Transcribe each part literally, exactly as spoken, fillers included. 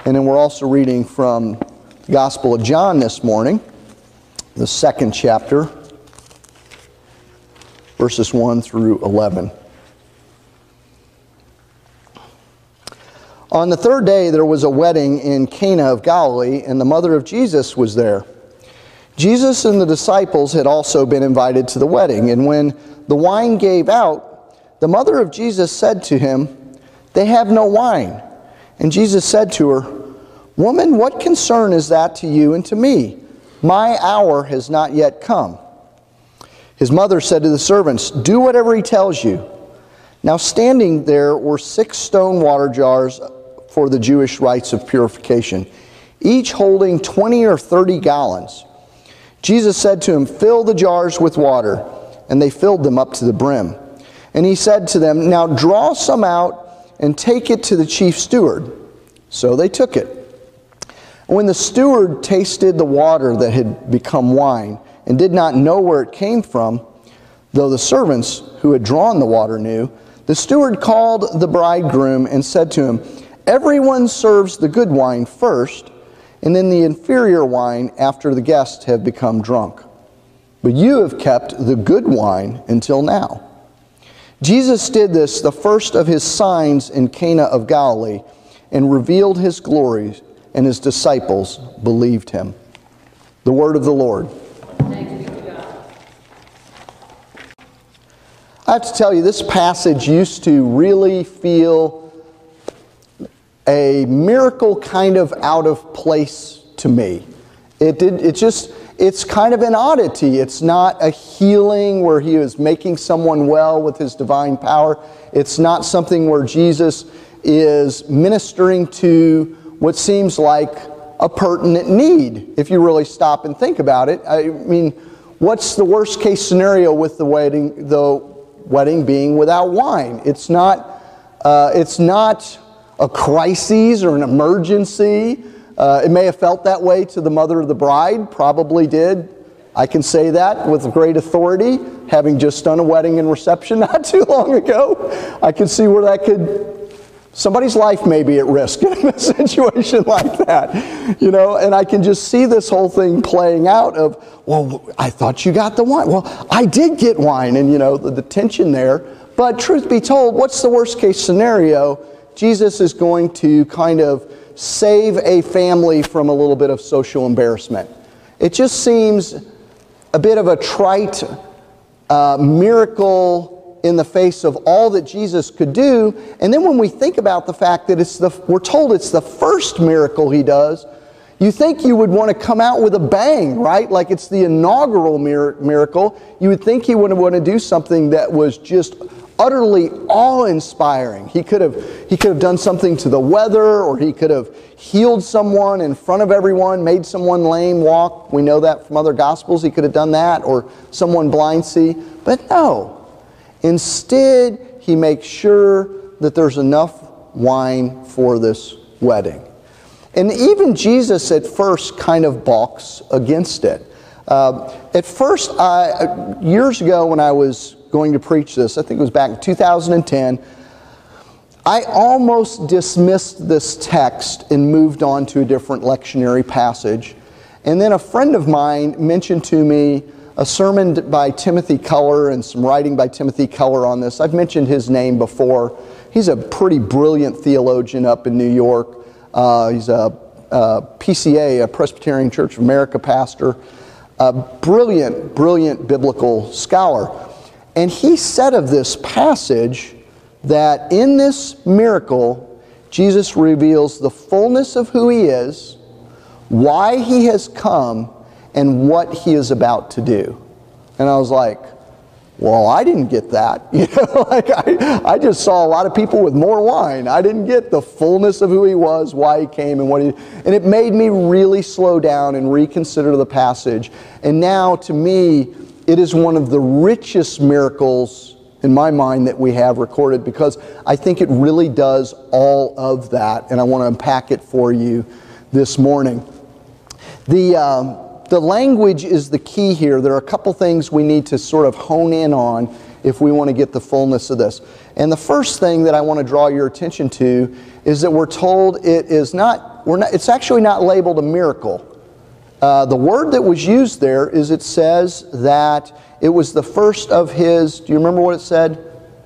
And then we're also reading from the Gospel of John this morning, the second chapter, verses one through eleven. On the third day there was a wedding in Cana of Galilee, and the mother of Jesus was there. Jesus and the disciples had also been invited to the wedding, and when the wine gave out, the mother of Jesus said to him, "They have no wine." And Jesus said to her, "Woman, what concern is that to you and to me? My hour has not yet come." His mother said to the servants, "Do whatever he tells you." Now standing there were six stone water jars for the Jewish rites of purification, each holding twenty or thirty gallons. Jesus said to him, "Fill the jars with water." And they filled them up to the brim. And he said to them, "Now draw some out and take it to the chief steward." So they took it. When the steward tasted the water that had become wine, and did not know where it came from, though the servants who had drawn the water knew, the steward called the bridegroom and said to him, "Everyone serves the good wine first, and then the inferior wine after the guests have become drunk. But you have kept the good wine until now." Jesus did this, the first of his signs in Cana of Galilee, and revealed his glory, and his disciples believed him. The word of the Lord. Thanks be to God. I have to tell you, this passage used to really feel a miracle kind of out of place to me. It did. It just. It's kind of an oddity. It's not a healing where he is making someone well with his divine power. It's not something where Jesus is ministering to what seems like a pertinent need, if you really stop and think about it. I mean, what's the worst case scenario with the wedding, the wedding being without wine? It's not, uh, it's not a crisis or an emergency. Uh, it may have felt that way to the mother of the bride, probably did. I can say that with great authority, having just done a wedding and reception not too long ago. I can see where that could, somebody's life may be at risk in a situation like that. You know, and I can just see this whole thing playing out of, well, I thought you got the wine. Well, I did get wine, and you know, the, the tension there. But truth be told, what's the worst case scenario? Jesus is going to kind of save a family from a little bit of social embarrassment. It just seems a bit of a trite uh, miracle in the face of all that Jesus could do. And then when we think about the fact that it's the, we're told it's the first miracle he does, you think you would want to come out with a bang, right? Like it's the inaugural mir- miracle. You would think he would want to do something that was just utterly awe-inspiring. He could have he could have done something to the weather, or he could have healed someone in front of everyone, made someone lame walk. We know that from other Gospels. He could have done that, or someone blind see. But no. Instead, he makes sure that there's enough wine for this wedding. And even Jesus at first kind of balks against it. Uh, at first, I, years ago when I was going to preach this, I think it was back in two thousand ten, I almost dismissed this text and moved on to a different lectionary passage. And then a friend of mine mentioned to me a sermon by Timothy Keller and some writing by Timothy Keller on this. I've mentioned his name before. He's a pretty brilliant theologian up in New York. Uh, he's a, a P C A, a Presbyterian Church of America pastor. A brilliant, brilliant biblical scholar. And he said of this passage that in this miracle, Jesus reveals the fullness of who he is, why he has come, and what he is about to do. And I was like, well, I didn't get that. You know, like I, I just saw a lot of people with more wine. I didn't get the fullness of who he was, why he came, and what he... And it made me really slow down and reconsider the passage. And now, to me, it is one of the richest miracles in my mind that we have recorded, because I think it really does all of that. And I want to unpack it for you this morning. The... Um, The language is the key here. There are a couple things we need to sort of hone in on if we want to get the fullness of this. And the first thing that I want to draw your attention to is that we're told it is not, we're not it's actually not labeled a miracle. Uh, the word that was used there is it says that it was the first of his, do you remember what it said?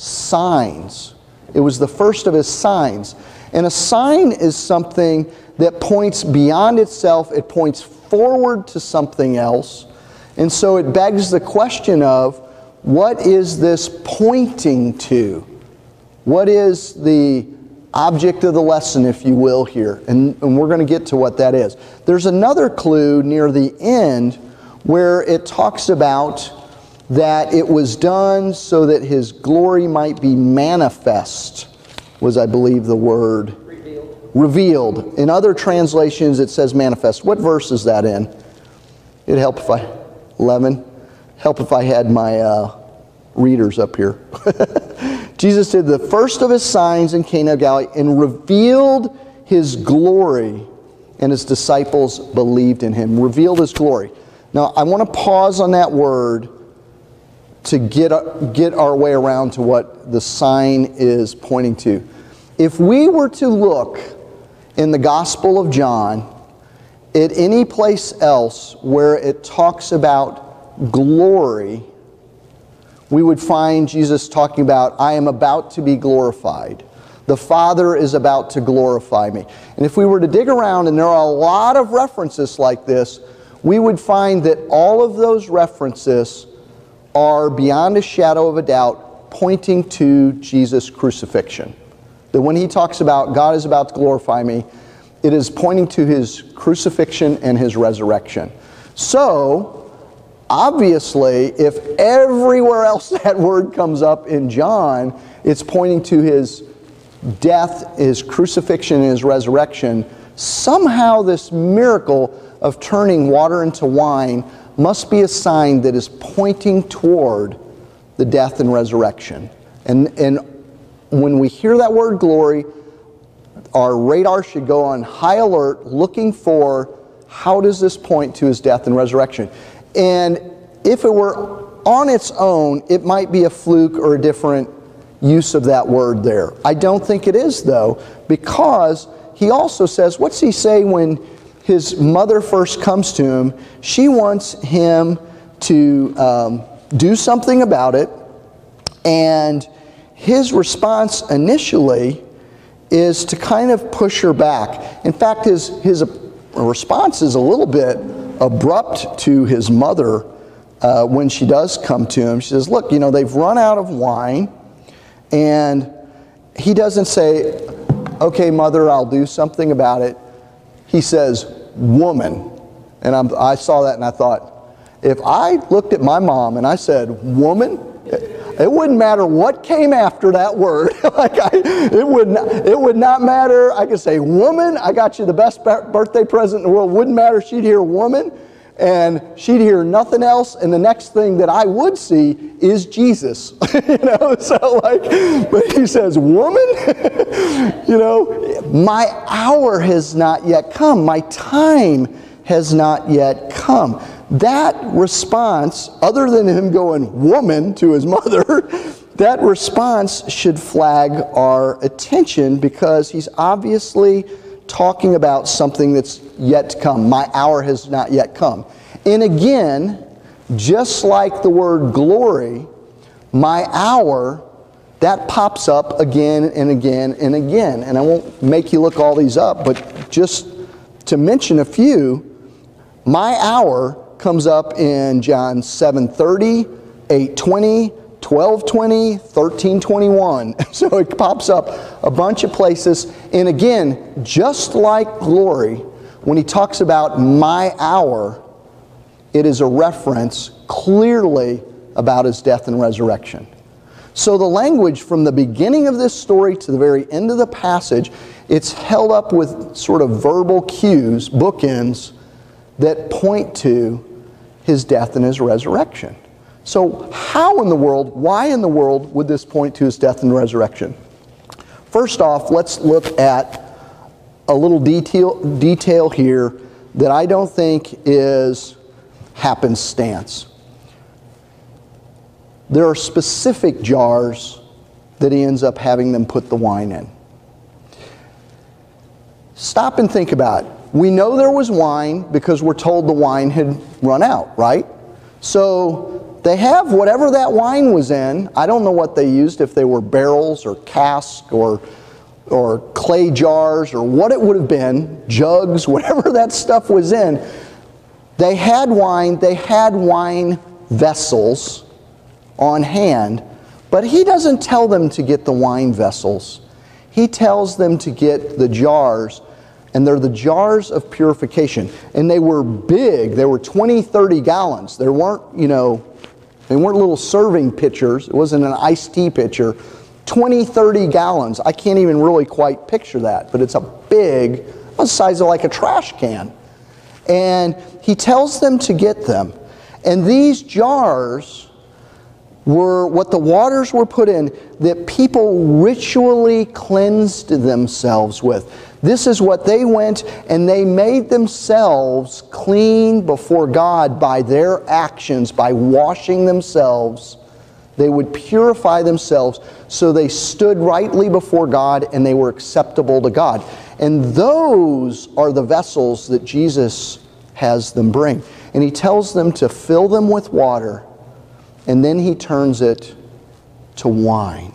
Signs. It was the first of his signs. And a sign is something that points beyond itself. It points forward to something else. And so it begs the question of, what is this pointing to? What is the object of the lesson, if you will, here? And, and we're going to get to what that is. There's another clue near the end where it talks about that it was done so that his glory might be manifest, was, I believe, the word. Revealed. Revealed. In other translations, it says manifest. What verse is that in? It'd help if I, eleven? Help if I had my uh, readers up here. Jesus did the first of his signs in Cana of Galilee and revealed his glory, and his disciples believed in him. Revealed his glory. Now, I want to pause on that word to get, get our way around to what the sign is pointing to. If we were to look in the Gospel of John at any place else where it talks about glory, we would find Jesus talking about, I am about to be glorified. The Father is about to glorify me. And if we were to dig around, and there are a lot of references like this, we would find that all of those references are beyond a shadow of a doubt pointing to Jesus' crucifixion. That when he talks about God is about to glorify me, it is pointing to his crucifixion and his resurrection. So, obviously, if everywhere else that word comes up in John, it's pointing to his death, his crucifixion, and his resurrection, somehow this miracle of turning water into wine must be a sign that is pointing toward the death and resurrection. And, and when we hear that word glory, our radar should go on high alert, looking for how does this point to his death and resurrection. And if it were on its own, it might be a fluke or a different use of that word there. I don't think it is, though, because he also says, what's he say when his mother first comes to him? She wants him to um, do something about it, and his response initially is to kind of push her back. In fact, his, his response is a little bit abrupt to his mother uh, when she does come to him. She says, look, you know, they've run out of wine. And he doesn't say, okay, mother, I'll do something about it. He says, woman. And I'm, I saw that and I thought, if I looked at my mom and I said, woman, it wouldn't matter what came after that word. like I, it, would not, it would not matter. I could say, woman, I got you the best birthday present in the world. Wouldn't matter. She'd hear woman, and she'd hear nothing else. And the next thing that I would see is Jesus. you know, so like, but he says, woman, you know, my hour has not yet come. My time has not yet come. That response, other than him going woman to his mother, that response should flag our attention because he's obviously talking about something that's yet to come. My hour has not yet come. And again, just like the word glory, my hour, that pops up again and again and again. And I won't make you look all these up, but just to mention a few, my hour comes up in John seven thirty, eight twenty, twelve twenty, thirteen twenty-one. So it pops up a bunch of places. And again, just like glory, when he talks about my hour, it is a reference clearly about his death and resurrection. So the language from the beginning of this story to the very end of the passage, it's held up with sort of verbal cues, bookends, that point to his death and his resurrection. So how in the world, why in the world would this point to his death and resurrection? First off, let's look at a little detail, detail here that I don't think is happenstance. There are specific jars that he ends up having them put the wine in. Stop and think about it. We know there was wine because we're told the wine had run out, right? So they have whatever that wine was in. I don't know what they used, if they were barrels or casks or, or clay jars or what it would have been, jugs, whatever that stuff was in. They had wine, they had wine vessels on hand, but he doesn't tell them to get the wine vessels. He tells them to get the jars, and they're the jars of purification. And they were big. They were twenty, thirty gallons. They weren't, you know, they weren't little serving pitchers. It wasn't an iced tea pitcher. twenty, thirty gallons. I can't even really quite picture that, but it's a big, the size of like a trash can. And he tells them to get them. And these jars were what the waters were put in that people ritually cleansed themselves with. This is what they went and they made themselves clean before God by their actions, by washing themselves. They would purify themselves so they stood rightly before God and they were acceptable to God. And those are the vessels that Jesus has them bring. And he tells them to fill them with water, and then he turns it to wine.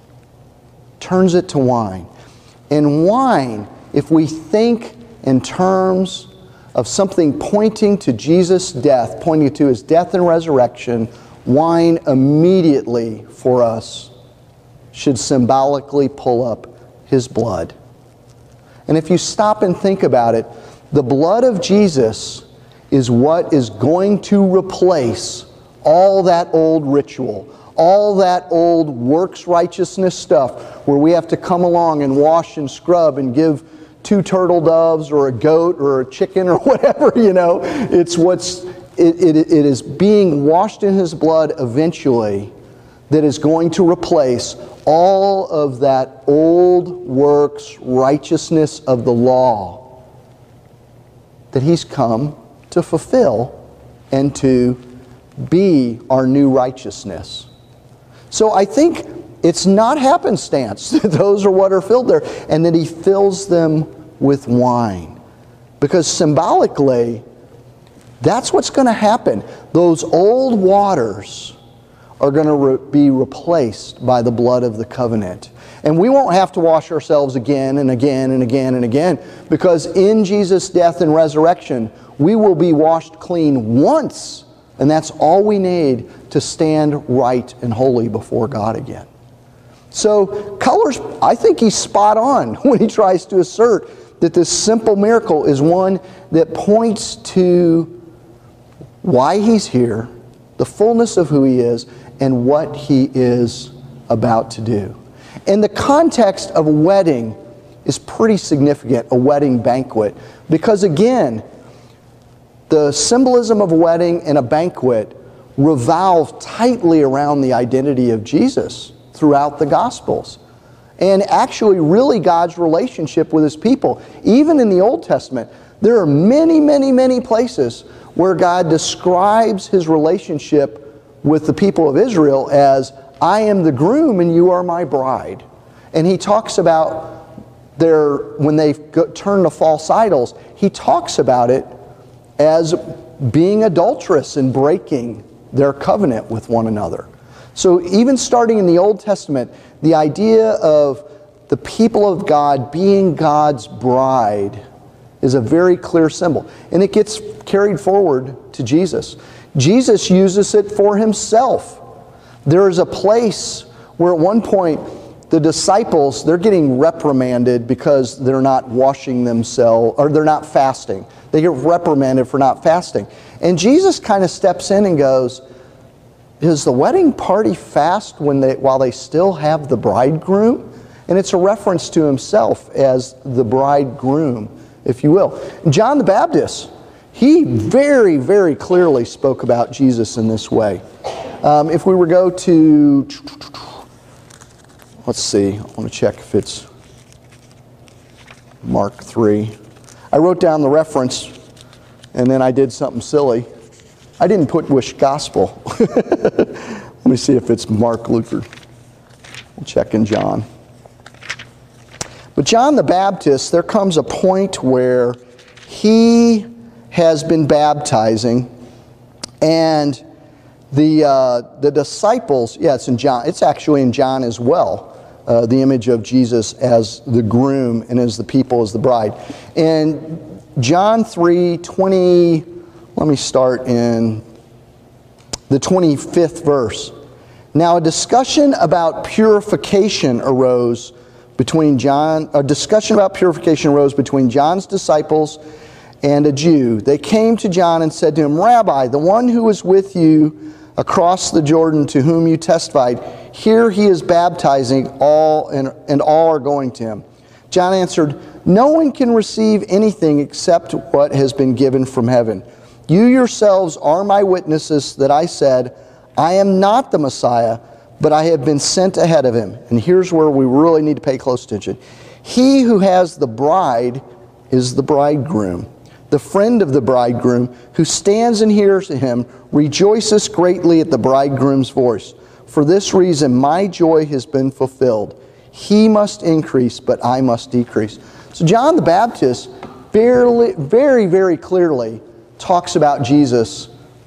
Turns it to wine. And wine, if we think in terms of something pointing to Jesus' death, pointing to his death and resurrection, wine immediately for us should symbolically pull up his blood. And if you stop and think about it, the blood of Jesus is what is going to replace all that old ritual, all that old works righteousness stuff where we have to come along and wash and scrub and give two turtle doves or a goat or a chicken or whatever, you know. It's what's, it, it, it is being washed in his blood eventually that is going to replace all of that old works righteousness of the law that he's come to fulfill and to be our new righteousness. So I think it's not happenstance that those are what are filled there, and that he fills them with wine. Because symbolically, that's what's going to happen. Those old waters are going to re- be replaced by the blood of the covenant. And we won't have to wash ourselves again and again and again and again, because in Jesus' death and resurrection, we will be washed clean once. And that's all we need to stand right and holy before God again. So Colors, I think he's spot on when he tries to assert that this simple miracle is one that points to why he's here, the fullness of who he is, and what he is about to do. And the context of a wedding is pretty significant, a wedding banquet, because again, the symbolism of a wedding and a banquet revolve tightly around the identity of Jesus throughout the Gospels. And actually really God's relationship with his people. Even in the Old Testament, there are many, many, many places where God describes his relationship with the people of Israel as, I am the groom and you are my bride. And he talks about their, when they turn to false idols, he talks about it as being adulterous and breaking their covenant with one another. So even starting in the Old Testament, the idea of the people of God being God's bride is a very clear symbol. And it gets carried forward to Jesus. Jesus uses it for himself. There is a place where at one point the disciples, they're getting reprimanded because they're not washing themselves, or they're not fasting. They get reprimanded for not fasting. And Jesus kind of steps in and goes, does the wedding party fast when they, while they still have the bridegroom? And it's a reference to himself as the bridegroom, if you will. John the Baptist, he very, very clearly spoke about Jesus in this way. Um, if we were to go to, let's see, I want to check if it's Mark three. I wrote down the reference, and then I did something silly. I didn't put which gospel. Let me see if it's Mark, Luke, or we'll check in John. But John the Baptist, there comes a point where he has been baptizing, and the uh, the disciples, yeah, it's in John, it's actually in John as well, uh, the image of Jesus as the groom and as the people as the bride. And John three twenty, let me start in the twenty-fifth verse. Now a discussion about purification arose between John, a discussion about purification arose between John's disciples and a Jew. They came to John and said to him, Rabbi, the one who was with you across the Jordan, to whom you testified, here he is baptizing, all and, and all are going to him. John answered, no one can receive anything except what has been given from heaven. You yourselves are my witnesses that I said, I am not the Messiah, but I have been sent ahead of him. And here's where we really need to pay close attention. He who has the bride is the bridegroom. The friend of the bridegroom who stands and hears him rejoices greatly at the bridegroom's voice. For this reason my joy has been fulfilled. He must increase, but I must decrease. So John the Baptist very, very, very clearly talks about Jesus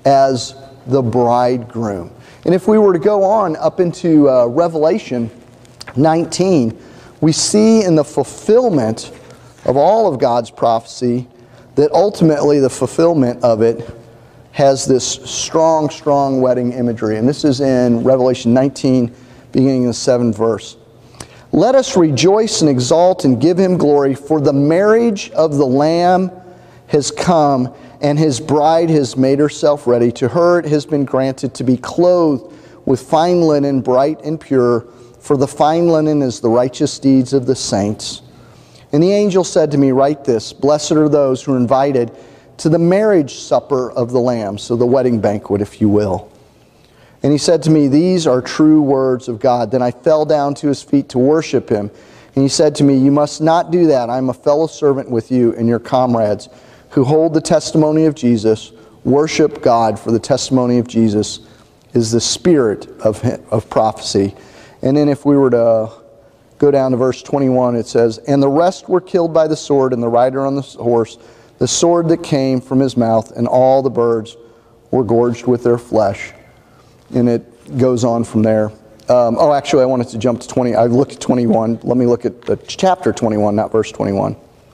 as the bridegroom. And if we were to go on up into uh, Revelation nineteen, we see in the fulfillment of all of God's prophecy that ultimately the fulfillment of it has this strong, strong wedding imagery. And this is in Revelation nineteen, beginning in the seventh verse. Let us rejoice and exult and give him glory, for the marriage of the Lamb has come, and his bride has made herself ready. To her it has been granted to be clothed with fine linen, bright and pure, for the fine linen is the righteous deeds of the saints. And the angel said to me, write this, blessed are those who are invited to the marriage supper of the Lamb, so the wedding banquet, if you will. And he said to me, these are true words of God. Then I fell down to his feet to worship him. And he said to me, you must not do that. I am a fellow servant with you and your comrades who hold the testimony of Jesus. Worship God, for the testimony of Jesus is the spirit of, of prophecy. And then if we were to go down to verse twenty-one, it says, and the rest were killed by the sword, and the rider on the horse, the sword that came from his mouth, and all the birds were gorged with their flesh. And it goes on from there. Um, oh, actually, I wanted to jump to twenty. I looked at twenty-one. Let me look at the chapter twenty-one, not verse twenty-one.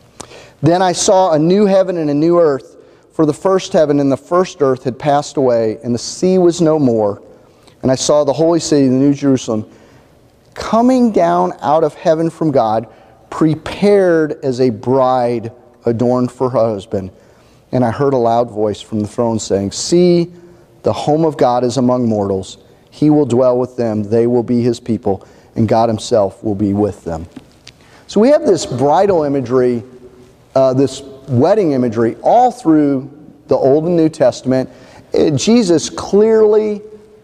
Then I saw a new heaven and a new earth, for the first heaven and the first earth had passed away, and the sea was no more. And I saw the holy city, the New Jerusalem, coming down out of heaven from God, prepared as a bride adorned for her husband. And I heard a loud voice from the throne saying, see, the home of God is among mortals. He will dwell with them. They will be his people, and God himself will be with them. So we have this bridal imagery, uh, this wedding imagery, all through the Old and New Testament. It, Jesus clearly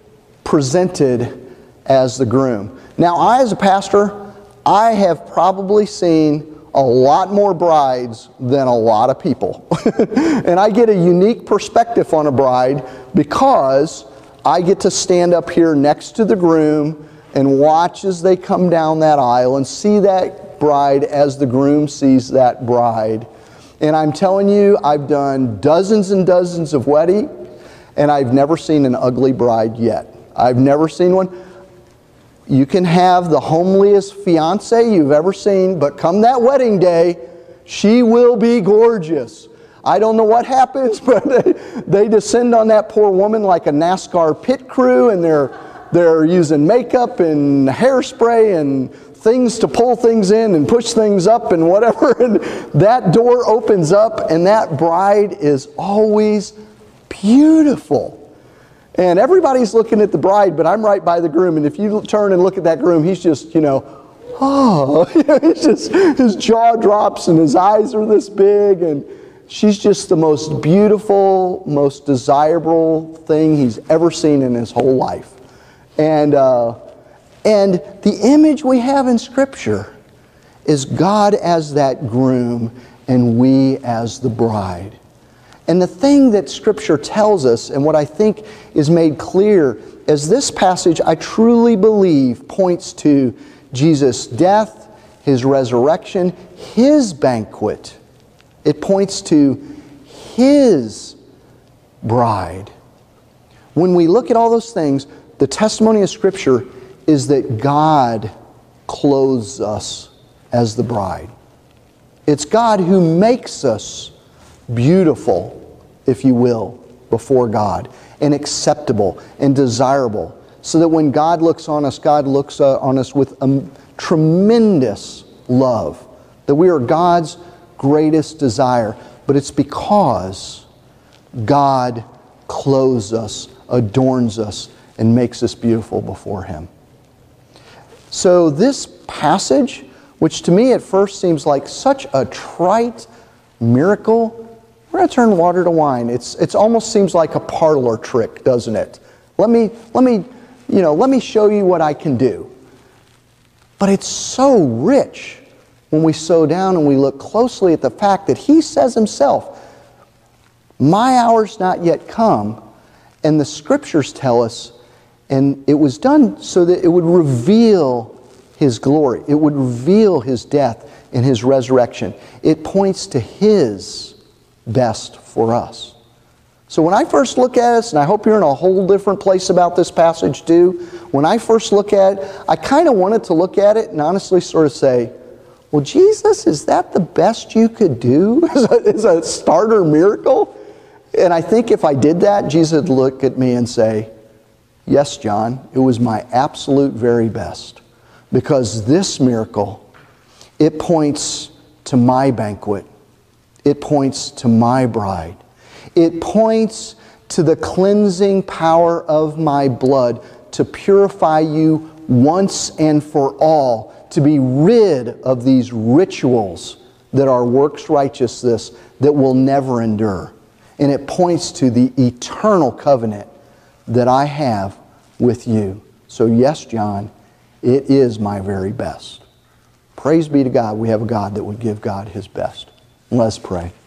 presented as the groom. Now, I as a pastor, I have probably seen a lot more brides than a lot of people. And I get a unique perspective on a bride because I get to stand up here next to the groom and watch as they come down that aisle and see that bride as the groom sees that bride. And I'm telling you, I've done dozens and dozens of weddings, and I've never seen an ugly bride yet. I've never seen one. You can have the homeliest fiance you've ever seen, but come that wedding day, she will be gorgeous. I don't know what happens, but they, they descend on that poor woman like a NASCAR pit crew, and they're, they're using makeup and hairspray and things to pull things in and push things up and whatever. And that door opens up, and that bride is always beautiful. And everybody's looking at the bride, but I'm right by the groom. And if you turn and look at that groom, he's just, you know, oh, he's just, his jaw drops and his eyes are this big. And she's just the most beautiful, most desirable thing he's ever seen in his whole life. And, uh, and the image we have in Scripture is God as that groom and we as the bride. And the thing that Scripture tells us, and what I think is made clear, is this passage, I truly believe, points to Jesus' death, His resurrection, His banquet. It points to His bride. When we look at all those things, the testimony of Scripture is that God clothes us as the bride. It's God who makes us beautiful, if you will, before God, and acceptable and desirable, so that when God looks on us, God looks uh, on us with a tremendous love, that we are God's greatest desire. But it's because God clothes us, adorns us, and makes us beautiful before Him. So this passage, which to me at first seems like such a trite miracle, we're going to turn water to wine. It's it's almost seems like a parlor trick, doesn't it? Let me let me you know let me show you what I can do. But it's so rich when we slow down and we look closely at the fact that He says Himself, "My hour's not yet come," and the Scriptures tell us, and it was done so that it would reveal His glory. It would reveal His death and His resurrection. It points to His best for us. So when I first look at this, and I hope you're in a whole different place about this passage too, when I first look at it, I kind of wanted to look at it and honestly sort of say, well, Jesus, is that the best you could do? Is a starter miracle? And I think if I did that, Jesus would look at me and say, yes, John, it was my absolute very best. Because this miracle, it points to my banquet. It points to my bride. It points to the cleansing power of my blood to purify you once and for all, to be rid of these rituals that are works righteousness that will never endure. And it points to the eternal covenant that I have with you. So yes, John, it is my very best. Praise be to God. We have a God that would give God His best. Let's pray.